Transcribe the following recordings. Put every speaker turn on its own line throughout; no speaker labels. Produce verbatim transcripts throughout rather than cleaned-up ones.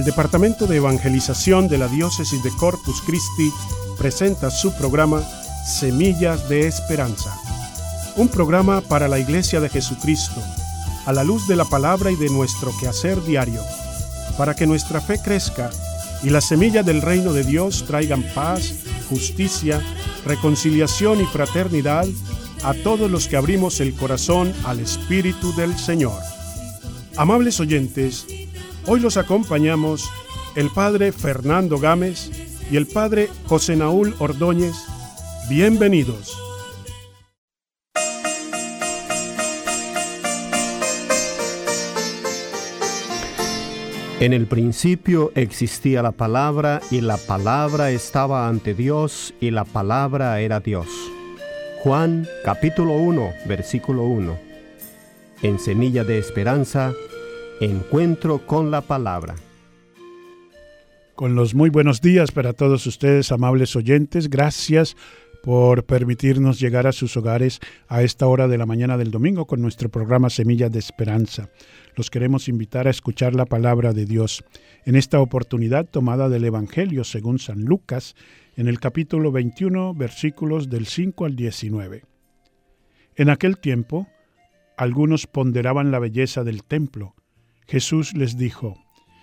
El Departamento de Evangelización de la Diócesis de Corpus Christi presenta su programa Semillas de Esperanza, un programa para la Iglesia de Jesucristo, a la luz de la palabra y de nuestro quehacer diario, para que nuestra fe crezca y las semillas del reino de Dios traigan paz, justicia, reconciliación y fraternidad a todos los que abrimos el corazón al Espíritu del Señor. Amables oyentes, hoy los acompañamos el Padre Fernando Gámez y el Padre José Naúl Ordóñez. Bienvenidos.
En el principio existía la palabra, y la palabra estaba ante Dios, y la palabra era Dios. Juan capítulo uno, versículo uno. En Semilla de Esperanza, encuentro con la palabra.
Con los muy buenos días para todos ustedes, amables oyentes. Gracias por permitirnos llegar a sus hogares a esta hora de la mañana del domingo con nuestro programa Semillas de Esperanza. Los queremos invitar a escuchar la palabra de Dios. En esta oportunidad tomada del Evangelio según San Lucas, en el capítulo veintiuno, versículos del cinco al diecinueve. En aquel tiempo, algunos ponderaban la belleza del templo. Jesús les dijo: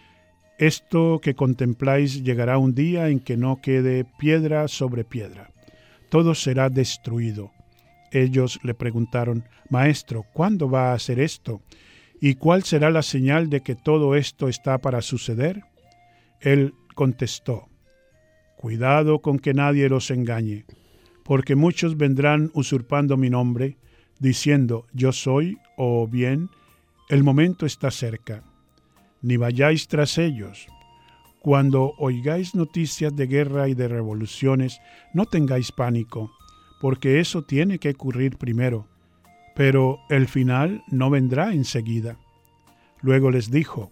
Esto que contempláis llegará un día en que no quede piedra sobre piedra. Todo será destruido. Ellos le preguntaron: Maestro, ¿cuándo va a hacer esto? ¿Y cuál será la señal de que todo esto está para suceder? Él contestó: Cuidado con que nadie los engañe, porque muchos vendrán usurpando mi nombre, diciendo yo soy, o bien, el momento está cerca. Ni vayáis tras ellos. Cuando oigáis noticias de guerra y de revoluciones, no tengáis pánico, porque eso tiene que ocurrir primero, pero el final no vendrá enseguida. Luego les dijo: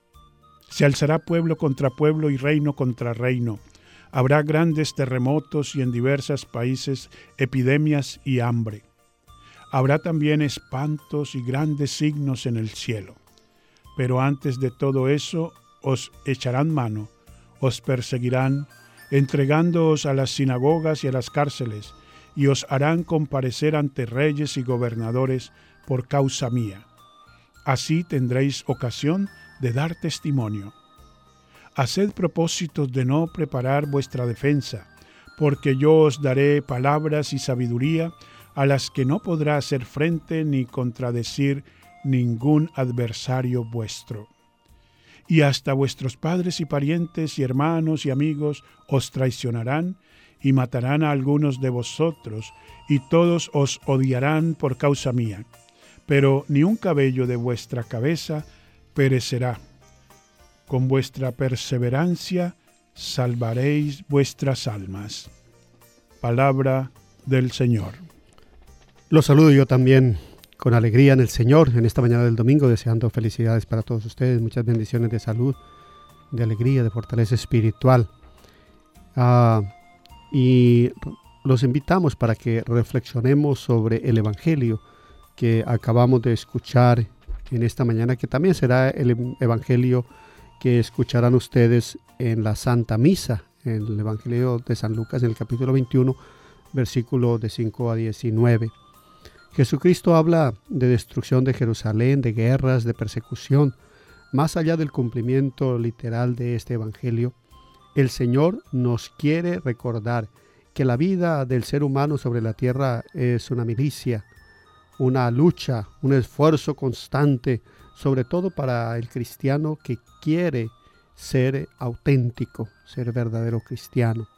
Se alzará pueblo contra pueblo y reino contra reino. Habrá grandes terremotos y en diversos países epidemias y hambre. Habrá también espantos y grandes signos en el cielo. Pero antes de todo eso, os echarán mano, os perseguirán, entregándoos a las sinagogas y a las cárceles, y os harán comparecer ante reyes y gobernadores por causa mía. Así tendréis ocasión de dar testimonio. Haced propósitos de no preparar vuestra defensa, porque yo os daré palabras y sabiduría a las que no podrá hacer frente ni contradecir ningún adversario vuestro. Y hasta vuestros padres y parientes y hermanos y amigos os traicionarán y matarán a algunos de vosotros, y todos os odiarán por causa mía. Pero ni un cabello de vuestra cabeza perecerá. Con vuestra perseverancia salvaréis vuestras almas. Palabra del Señor.
Los saludo yo también con alegría en el Señor en esta mañana del domingo, deseando felicidades para todos ustedes, muchas bendiciones de salud, de alegría, de fortaleza espiritual. Ah, y los invitamos para que reflexionemos sobre el Evangelio que acabamos de escuchar en esta mañana, que también será el Evangelio que escucharán ustedes en la Santa Misa, en el Evangelio de San Lucas, en el capítulo veintiuno, versículos de cinco a diecinueve. Jesucristo habla de destrucción de Jerusalén, de guerras, de persecución. Más allá del cumplimiento literal de este Evangelio, el Señor nos quiere recordar que la vida del ser humano sobre la tierra es una milicia, una lucha, un esfuerzo constante, sobre todo para el cristiano que quiere ser auténtico, ser verdadero cristiano.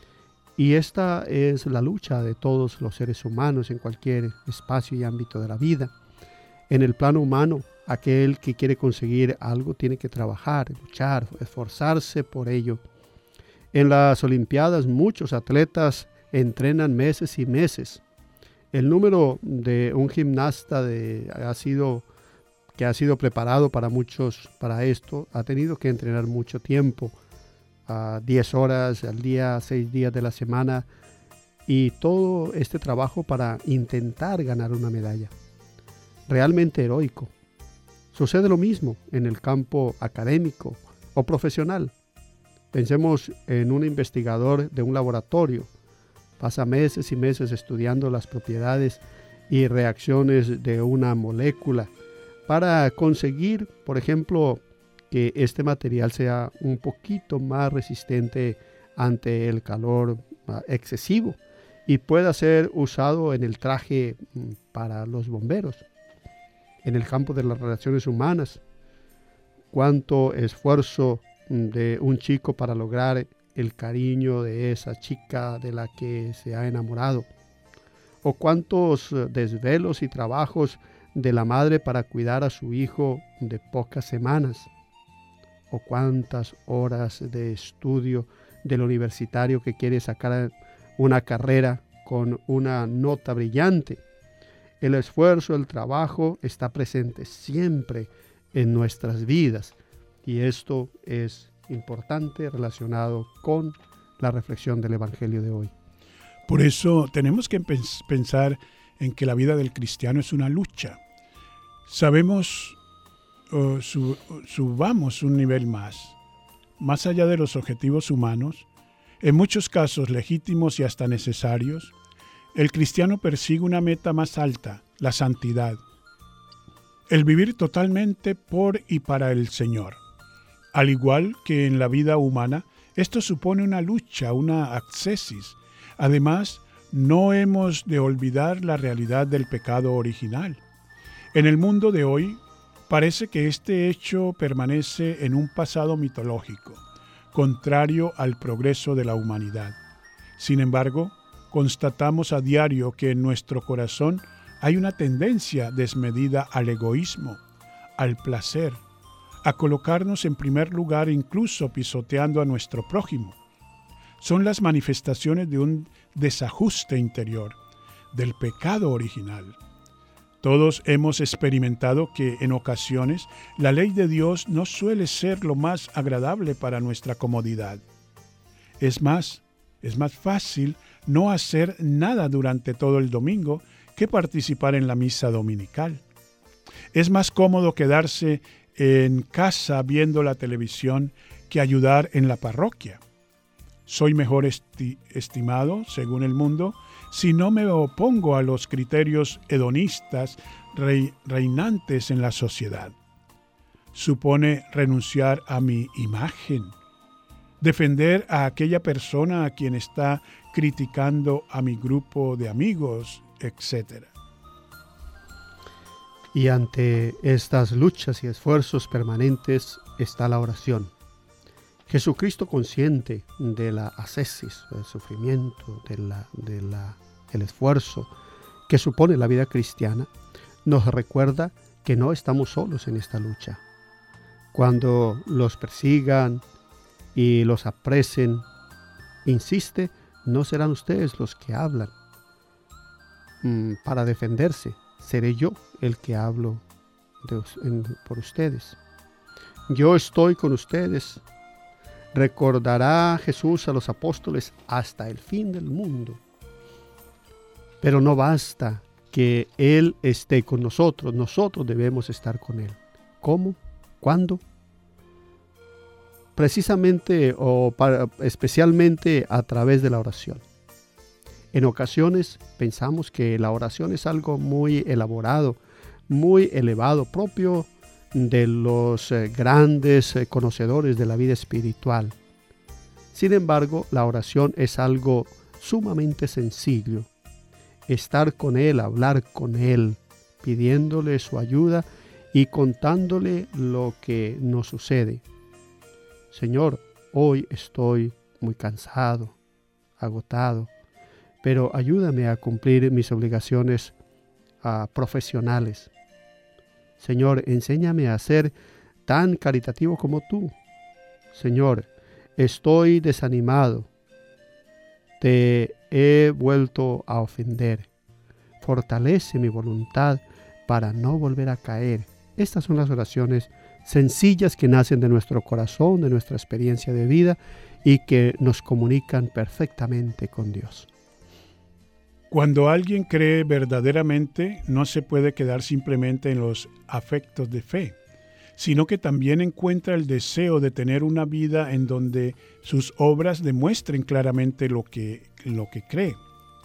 Y esta es la lucha de todos los seres humanos en cualquier espacio y ámbito de la vida. En el plano humano, aquel que quiere conseguir algo tiene que trabajar, luchar, esforzarse por ello. En las Olimpiadas muchos atletas entrenan meses y meses. El número de un gimnasta de, ha sido, que ha sido preparado para muchos para esto ha tenido que entrenar mucho tiempo. Uh, diez horas al día, seis días de la semana, y todo este trabajo para intentar ganar una medalla. Realmente heroico. Sucede lo mismo en el campo académico, o profesional. Pensemos en un investigador de un laboratorio. Pasa meses y meses estudiando las propiedades y reacciones de una molécula para conseguir, por ejemplo, que este material sea un poquito más resistente ante el calor excesivo y pueda ser usado en el traje para los bomberos. En el campo de las relaciones humanas, cuánto esfuerzo de un chico para lograr el cariño de esa chica de la que se ha enamorado, o cuántos desvelos y trabajos de la madre para cuidar a su hijo de pocas semanas, o cuántas horas de estudio del universitario que quiere sacar una carrera con una nota brillante. El esfuerzo, el trabajo está presente siempre en nuestras vidas, y esto es importante relacionado con la reflexión del Evangelio de hoy.
Por eso tenemos que pens- pensar en que la vida del cristiano es una lucha. Sabemos, uh, sub- subamos un nivel más, más allá de los objetivos humanos, en muchos casos legítimos y hasta necesarios. El cristiano persigue una meta más alta, la santidad, el vivir totalmente por y para el Señor. Al igual que en la vida humana, esto supone una lucha, una ascesis. Además, no hemos de olvidar la realidad del pecado original. En el mundo de hoy, parece que este hecho permanece en un pasado mitológico, contrario al progreso de la humanidad. Sin embargo, constatamos a diario que en nuestro corazón hay una tendencia desmedida al egoísmo, al placer, a colocarnos en primer lugar, incluso pisoteando a nuestro prójimo. Son las manifestaciones de un desajuste interior, del pecado original. Todos hemos experimentado que en ocasiones la ley de Dios no suele ser lo más agradable para nuestra comodidad. Es más, es más fácil no hacer nada durante todo el domingo que participar en la misa dominical. Es más cómodo quedarse en casa viendo la televisión que ayudar en la parroquia. Soy mejor esti- estimado, según el mundo, si no me opongo a los criterios hedonistas rei- reinantes en la sociedad. Supone renunciar a mi imagen, defender a aquella persona a quien está criticando a mi grupo de amigos, etcétera.
Y ante estas luchas y esfuerzos permanentes está la oración. Jesucristo, consciente de la ascesis, del sufrimiento, de la, de la, el esfuerzo que supone la vida cristiana, nos recuerda que no estamos solos en esta lucha. Cuando los persigan y los apresen, insiste, no serán ustedes los que hablan mm, para defenderse. Seré yo el que hablo de, en, por ustedes. Yo estoy con ustedes. Recordará Jesús a los apóstoles hasta el fin del mundo. Pero no basta que Él esté con nosotros, nosotros debemos estar con Él. ¿Cómo? ¿Cuándo? Precisamente o para, especialmente a través de la oración. En ocasiones pensamos que la oración es algo muy elaborado, muy elevado, propio de los eh, grandes eh, conocedores de la vida espiritual. Sin embargo, la oración es algo sumamente sencillo. Estar con Él, hablar con Él, pidiéndole su ayuda y contándole lo que nos sucede. Señor, hoy estoy muy cansado, agotado, pero ayúdame a cumplir mis obligaciones uh, profesionales. Señor, enséñame a ser tan caritativo como tú. Señor, estoy desanimado. Te he vuelto a ofender. Fortalece mi voluntad para no volver a caer. Estas son las oraciones sencillas que nacen de nuestro corazón, de nuestra experiencia de vida y que nos comunican perfectamente con Dios.
Cuando alguien cree verdaderamente, no se puede quedar simplemente en los afectos de fe, sino que también encuentra el deseo de tener una vida en donde sus obras demuestren claramente lo que, lo que cree.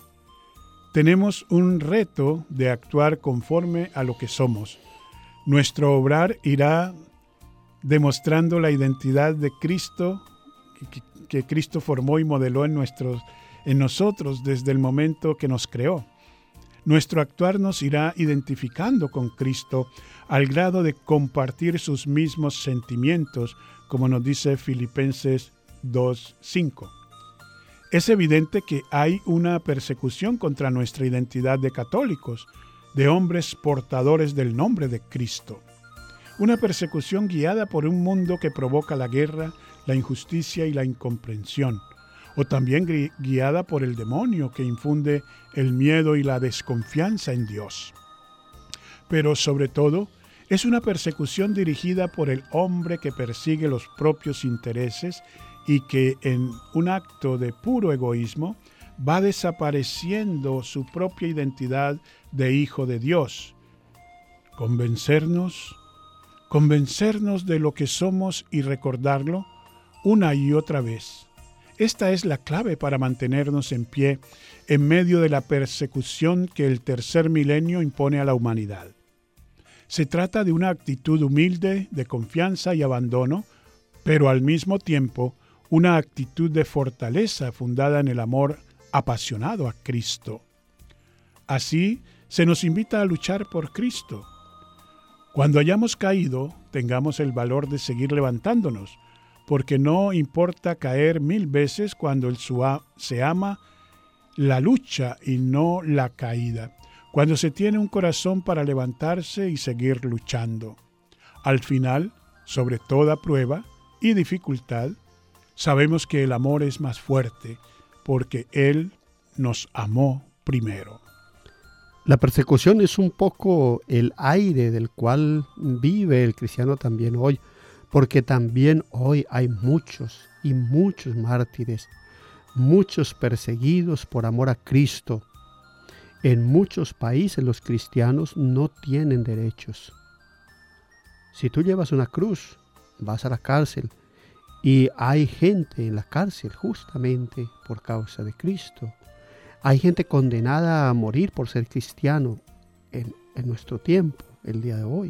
Tenemos un reto de actuar conforme a lo que somos. Nuestro obrar irá demostrando la identidad de Cristo, que, que Cristo formó y modeló en, nuestros, en nosotros desde el momento que nos creó. Nuestro actuar nos irá identificando con Cristo al grado de compartir sus mismos sentimientos, como nos dice Filipenses dos cinco. Es evidente que hay una persecución contra nuestra identidad de católicos, de hombres portadores del nombre de Cristo. Una persecución guiada por un mundo que provoca la guerra, la injusticia y la incomprensión, o también guiada por el demonio que infunde el miedo y la desconfianza en Dios. Pero sobre todo, es una persecución dirigida por el hombre que persigue los propios intereses y que en un acto de puro egoísmo va desapareciendo su propia identidad de hijo de Dios. Convencernos, convencernos de lo que somos y recordarlo una y otra vez. Esta es la clave para mantenernos en pie en medio de la persecución que el tercer milenio impone a la humanidad. Se trata de una actitud humilde, de confianza y abandono, pero al mismo tiempo una actitud de fortaleza fundada en el amor apasionado a Cristo. Así se nos invita a luchar por Cristo. Cuando hayamos caído, tengamos el valor de seguir levantándonos, porque no importa caer mil veces cuando el sua- se ama la lucha y no la caída, cuando se tiene un corazón para levantarse y seguir luchando. Al final, sobre toda prueba y dificultad, sabemos que el amor es más fuerte, porque Él nos amó primero.
La persecución es un poco el aire del cual vive el cristiano también hoy, porque también hoy hay muchos y muchos mártires, muchos perseguidos por amor a Cristo. En muchos países los cristianos no tienen derechos. Si tú llevas una cruz, vas a la cárcel, y hay gente en la cárcel justamente por causa de Cristo. Hay gente condenada a morir por ser cristiano en, en nuestro tiempo, el día de hoy.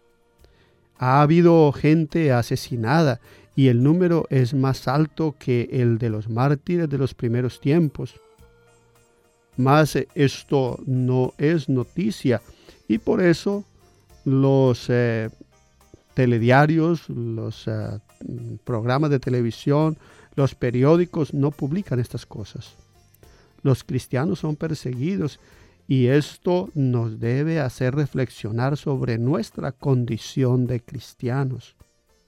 Ha habido gente asesinada y el número es más alto que el de los mártires de los primeros tiempos. Mas esto no es noticia y por eso los eh, telediarios, los uh, programas de televisión, los periódicos no publican estas cosas. Los cristianos son perseguidos y esto nos debe hacer reflexionar sobre nuestra condición de cristianos.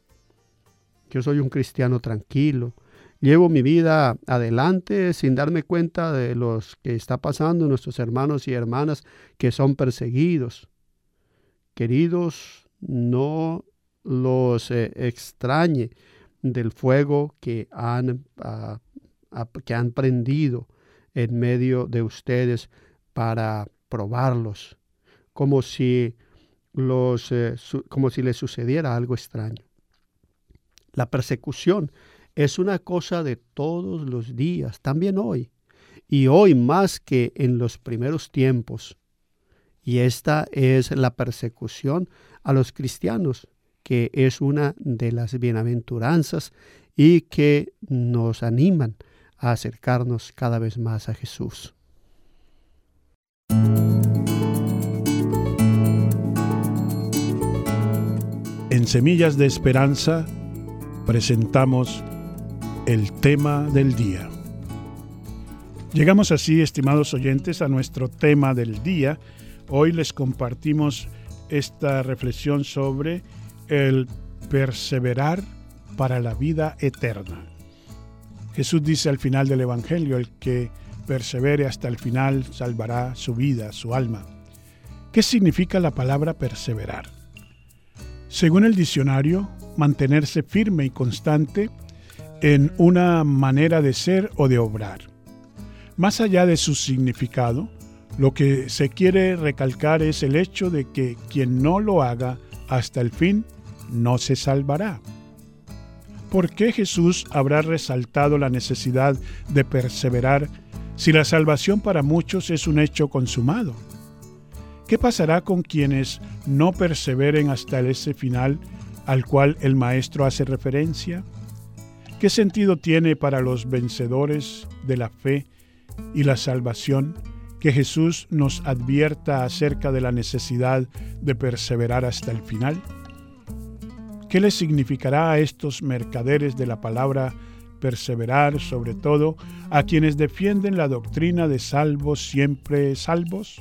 Yo soy un cristiano tranquilo, llevo mi vida adelante sin darme cuenta de lo que está pasando en nuestros hermanos y hermanas que son perseguidos. Queridos, no los eh, extrañe del fuego que han, uh, uh, que han prendido en medio de ustedes para probarlos, como si, los, eh, su, como si les sucediera algo extraño. La persecución es una cosa de todos los días, también hoy, y hoy más que en los primeros tiempos. Y esta es la persecución a los cristianos, que es una de las bienaventuranzas y que nos animan a acercarnos cada vez más a Jesús.
En Semillas de Esperanza presentamos el tema del día. Llegamos así, estimados oyentes, a nuestro tema del día. Hoy les compartimos esta reflexión sobre el perseverar para la vida eterna. Jesús dice al final del Evangelio, el que persevere hasta el final salvará su vida, su alma. ¿Qué significa la palabra perseverar? Según el diccionario, mantenerse firme y constante en una manera de ser o de obrar. Más allá de su significado, lo que se quiere recalcar es el hecho de que quien no lo haga hasta el fin no se salvará. ¿Por qué Jesús habrá resaltado la necesidad de perseverar si la salvación para muchos es un hecho consumado? ¿Qué pasará con quienes no perseveren hasta ese final al cual el Maestro hace referencia? ¿Qué sentido tiene para los vencedores de la fe y la salvación que Jesús nos advierta acerca de la necesidad de perseverar hasta el final? ¿Qué les significará a estos mercaderes de la palabra perseverar, sobre todo a quienes defienden la doctrina de salvos siempre salvos?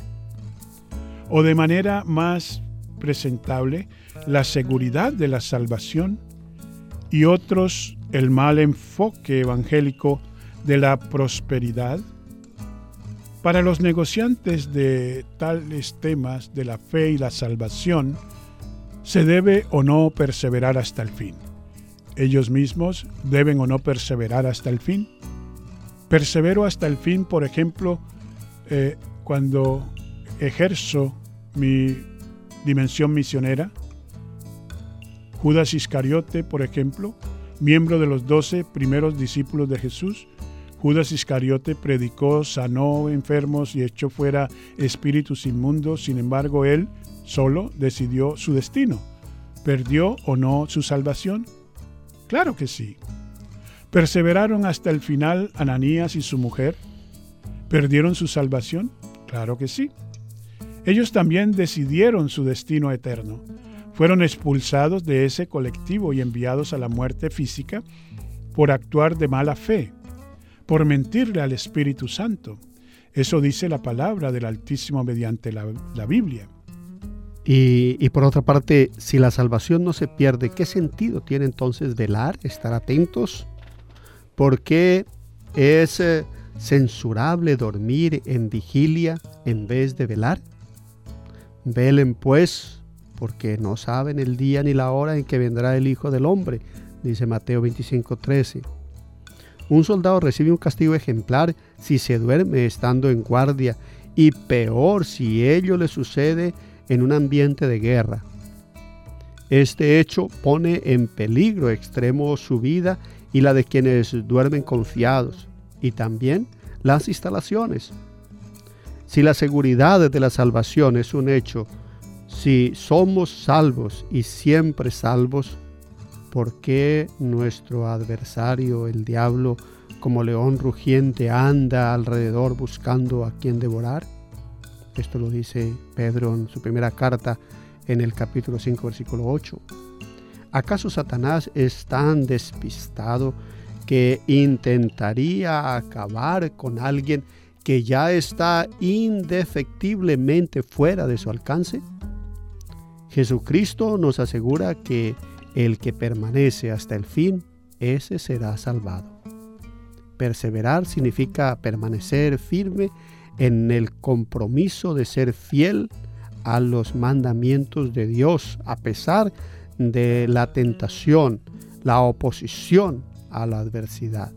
O de manera más presentable, la seguridad de la salvación, y otros el mal enfoque evangélico de la prosperidad. Para los negociantes de tales temas de la fe y la salvación, ¿se debe o no perseverar hasta el fin? ¿Ellos mismos deben o no perseverar hasta el fin? Persevero hasta el fin, por ejemplo, eh, cuando ejerzo mi dimensión misionera. Judas Iscariote, por ejemplo, miembro de los doce primeros discípulos de Jesús. Judas Iscariote predicó, sanó enfermos y echó fuera espíritus inmundos. Sin embargo, él solo decidió su destino. ¿Perdió o no su salvación? Claro que sí. ¿Perseveraron hasta el final Ananías y su mujer? ¿Perdieron su salvación? Claro que sí. Ellos también decidieron su destino eterno. Fueron expulsados de ese colectivo y enviados a la muerte física por actuar de mala fe, por mentirle al Espíritu Santo. Eso dice la palabra del Altísimo mediante la, la Biblia.
Y, y por otra parte, si la salvación no se pierde, ¿qué sentido tiene entonces velar, estar atentos? ¿Por qué es eh, censurable dormir en vigilia en vez de velar? Velen pues, porque no saben el día ni la hora en que vendrá el Hijo del Hombre, dice Mateo veinticinco trece. Un soldado recibe un castigo ejemplar si se duerme estando en guardia, y peor si ello le sucede en un ambiente de guerra. Este hecho pone en peligro extremo su vida y la de quienes duermen confiados, y también las instalaciones. Si la seguridad de la salvación es un hecho, si somos salvos y siempre salvos, ¿por qué nuestro adversario, el diablo, como león rugiente, anda alrededor buscando a quien devorar? Esto lo dice Pedro en su primera carta, en el capítulo cinco, versículo ocho. ¿Acaso Satanás es tan despistado que intentaría acabar con alguien que ya está indefectiblemente fuera de su alcance? Jesucristo nos asegura que el que permanece hasta el fin, ese será salvado. Perseverar significa permanecer firme en el compromiso de ser fiel a los mandamientos de Dios, a pesar de la tentación, la oposición a la adversidad.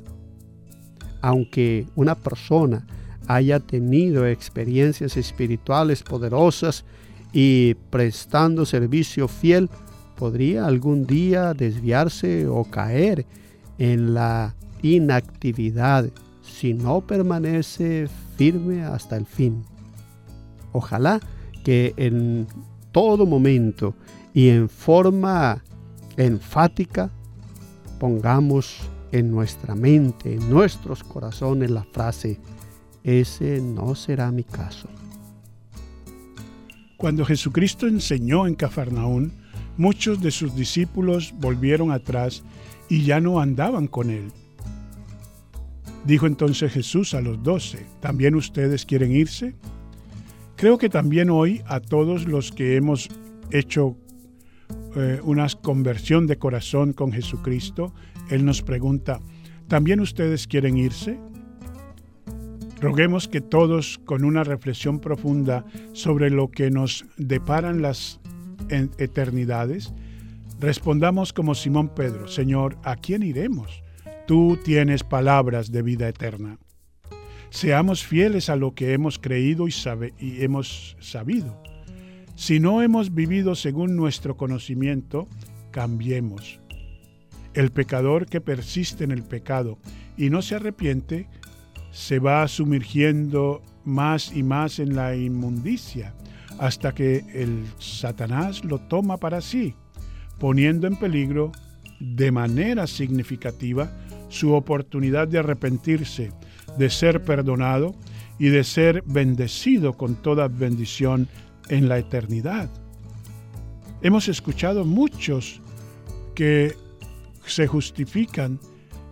Aunque una persona haya tenido experiencias espirituales poderosas y prestando servicio fiel, podría algún día desviarse o caer en la inactividad si no permanece firme hasta el fin. Ojalá que en todo momento y en forma enfática pongamos en nuestra mente, en nuestros corazones la frase: ese no será mi caso.
Cuando Jesucristo enseñó en Cafarnaún, muchos de sus discípulos volvieron atrás y ya no andaban con él. Dijo entonces Jesús a los doce: ¿también ustedes quieren irse? Creo que también hoy a todos los que hemos hecho eh, una conversión de corazón con Jesucristo, Él nos pregunta: ¿también ustedes quieren irse? Roguemos que todos, con una reflexión profunda sobre lo que nos deparan las eternidades, respondamos como Simón Pedro: Señor, ¿a quién iremos? Tú tienes palabras de vida eterna. Seamos fieles a lo que hemos creído y, sabe, y hemos sabido. Si no hemos vivido según nuestro conocimiento, cambiemos. El pecador que persiste en el pecado y no se arrepiente, se va sumergiendo más y más en la inmundicia, hasta que el Satanás lo toma para sí, poniendo en peligro de manera significativa su oportunidad de arrepentirse, de ser perdonado y de ser bendecido con toda bendición en la eternidad. Hemos escuchado muchos que se justifican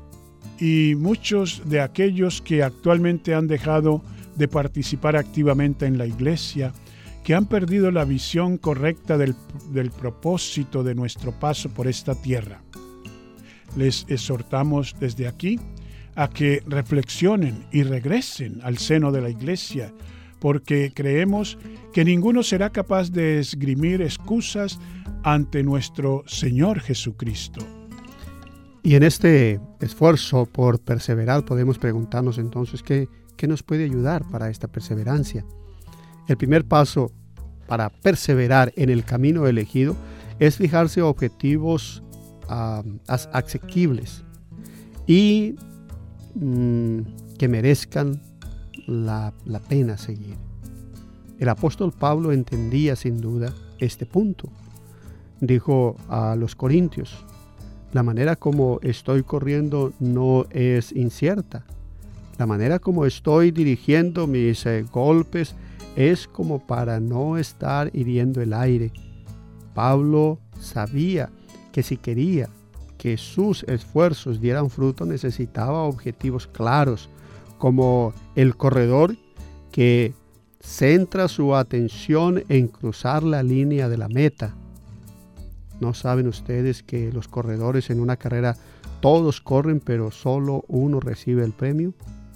y muchos de aquellos que actualmente han dejado de participar activamente en la iglesia, que han perdido la visión correcta del, del propósito de nuestro paso por esta tierra. Les exhortamos desde aquí a que reflexionen y regresen al seno de la iglesia, porque creemos que ninguno será capaz de esgrimir excusas ante nuestro Señor Jesucristo.
Y en este esfuerzo por perseverar podemos preguntarnos entonces qué, qué nos puede ayudar para esta perseverancia. El primer paso para perseverar en el camino elegido es fijarse objetivos uh, asequibles y mm, que merezcan la, la pena seguir. El apóstol Pablo entendía sin duda este punto. Dijo a los corintios: la manera como estoy corriendo no es incierta. La manera como estoy dirigiendo mis eh, golpes es como para no estar hiriendo el aire. Pablo sabía que si quería que sus esfuerzos dieran fruto, necesitaba objetivos claros, como el corredor que centra su atención en cruzar la línea de la meta. ¿No saben ustedes que los corredores en una carrera todos corren, pero solo uno recibe el premio?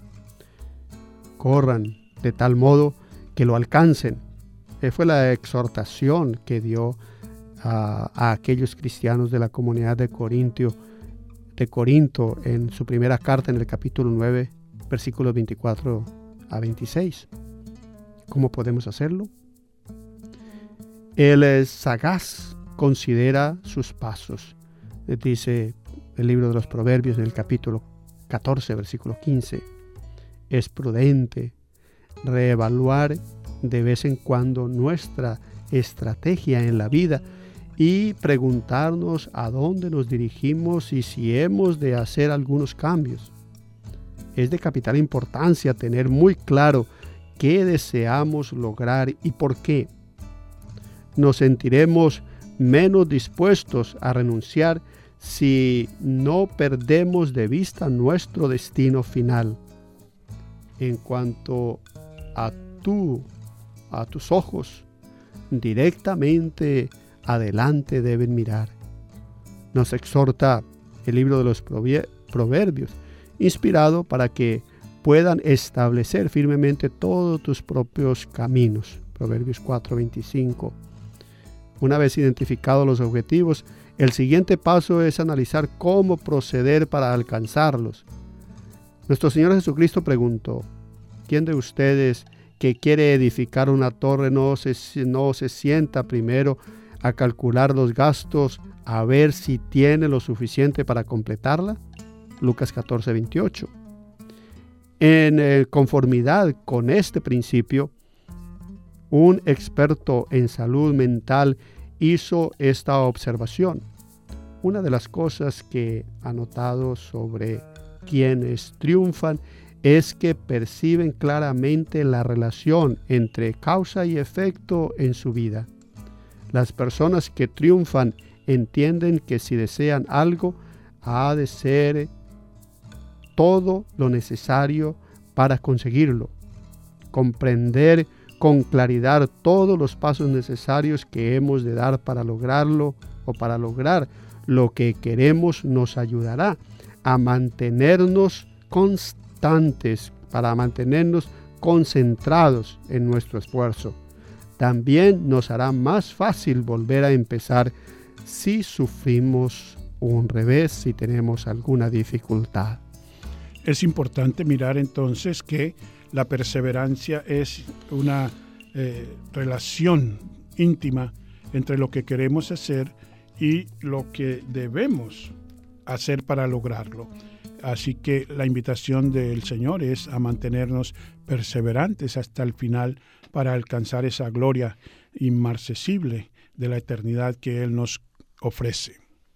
Corran de tal modo que lo alcancen. Esa fue la exhortación que dio a, a aquellos cristianos de la comunidad de Corintio, de Corinto en su primera carta en el capítulo nueve, versículos veinticuatro a veintiséis. ¿Cómo podemos hacerlo? El es sagaz considera sus pasos. Dice el libro de los Proverbios en el capítulo catorce, versículo quince. Es prudente reevaluar de vez en cuando nuestra estrategia en la vida y preguntarnos a dónde nos dirigimos y si hemos de hacer algunos cambios. Es de capital importancia tener muy claro qué deseamos lograr y por qué. Nos sentiremos menos dispuestos a renunciar si no perdemos de vista nuestro destino final. En cuanto a tú, a tus ojos, directamente adelante deben mirar. Nos exhorta el libro de los Proverbios, inspirado para que puedan establecer firmemente todos tus propios caminos. Proverbios cuatro veinticinco. Una vez identificados los objetivos, el siguiente paso es analizar cómo proceder para alcanzarlos. Nuestro Señor Jesucristo preguntó: ¿quién de ustedes que quiere edificar una torre no se, no se sienta primero a calcular los gastos a ver si tiene lo suficiente para completarla? Lucas catorce veintiocho. En eh, conformidad con este principio, un experto en salud mental hizo esta observación. Una de las cosas que ha notado sobre quienes triunfan es que perciben claramente la relación entre causa y efecto en su vida. Las personas que triunfan entienden que si desean algo, ha de ser todo lo necesario para conseguirlo. Comprender con claridad todos los pasos necesarios que hemos de dar para lograrlo o para lograr lo que queremos nos ayudará a mantenernos constantes, para mantenernos concentrados en nuestro esfuerzo. También nos hará más fácil volver a empezar si sufrimos un revés, si tenemos alguna dificultad.
Es importante mirar entonces que la perseverancia es una eh, relación íntima entre lo que queremos hacer y lo que debemos hacer para lograrlo. Así que la invitación del Señor es a mantenernos perseverantes hasta el final para alcanzar esa gloria inmarcesible de la eternidad que Él nos ofrece.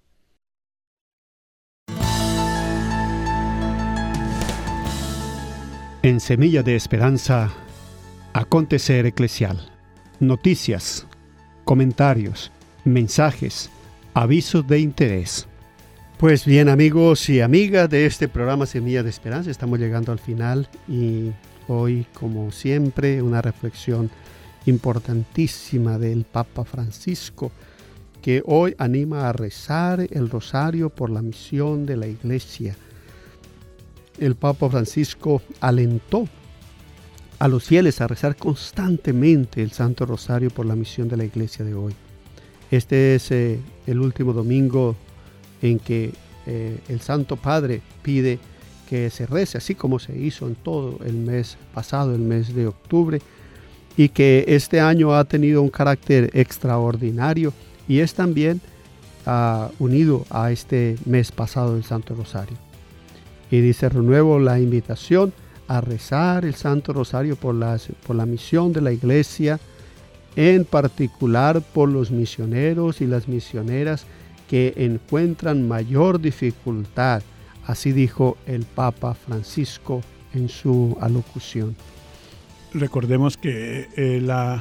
En Semilla de Esperanza, acontecer eclesial, noticias, comentarios, mensajes, avisos de interés. Pues bien, amigos y amigas de este programa Semilla de Esperanza, estamos llegando al final y hoy, como siempre, una reflexión importantísima del Papa Francisco, que hoy anima a rezar el rosario por la misión de la Iglesia. El Papa Francisco alentó a los fieles a rezar constantemente el Santo Rosario por la misión de la Iglesia de hoy. Este es eh, el último domingo en que eh, el Santo Padre pide que se rece, así como se hizo en todo el mes pasado, el mes de octubre, y que este año ha tenido un carácter extraordinario y es también uh, unido a este mes pasado del Santo Rosario. Y dice, renuevo la invitación a rezar el Santo Rosario por, las, por la misión de la Iglesia, en particular por los misioneros y las misioneras que encuentran mayor dificultad, así dijo el Papa Francisco en su alocución.
Recordemos que eh, la,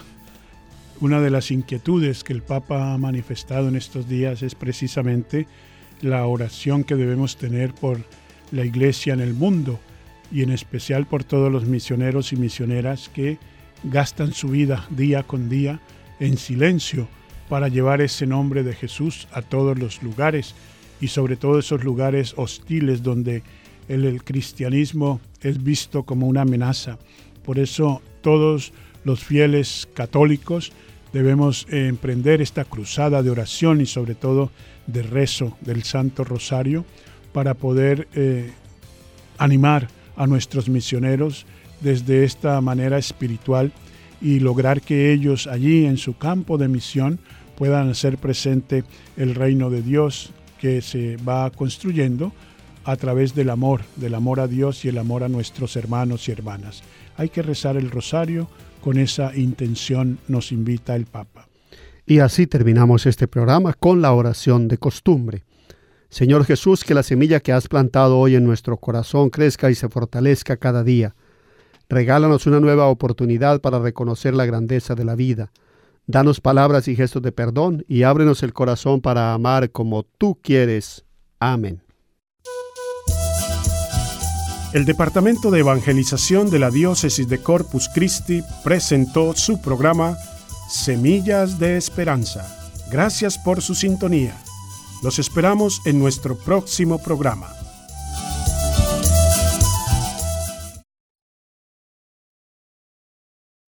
una de las inquietudes que el Papa ha manifestado en estos días es precisamente la oración que debemos tener por la Iglesia en el mundo y en especial por todos los misioneros y misioneras que gastan su vida día con día en silencio para llevar ese nombre de Jesús a todos los lugares y sobre todo esos lugares hostiles donde el, el cristianismo es visto como una amenaza. Por eso todos los fieles católicos debemos eh, emprender esta cruzada de oración y sobre todo de rezo del Santo Rosario para poder eh, animar a nuestros misioneros desde esta manera espiritual y lograr que ellos allí en su campo de misión puedan hacer presente el reino de Dios que se va construyendo a través del amor, del amor a Dios y el amor a nuestros hermanos y hermanas. Hay que rezar el rosario, con esa intención nos invita el Papa.
Y así terminamos este programa con la oración de costumbre. Señor Jesús, que la semilla que has plantado hoy en nuestro corazón crezca y se fortalezca cada día. Regálanos una nueva oportunidad para reconocer la grandeza de la vida. Danos palabras y gestos de perdón y ábrenos el corazón para amar como tú quieres. Amén.
El Departamento de Evangelización de la Diócesis de Corpus Christi presentó su programa Semillas de Esperanza. Gracias por su sintonía. Los esperamos en nuestro próximo programa.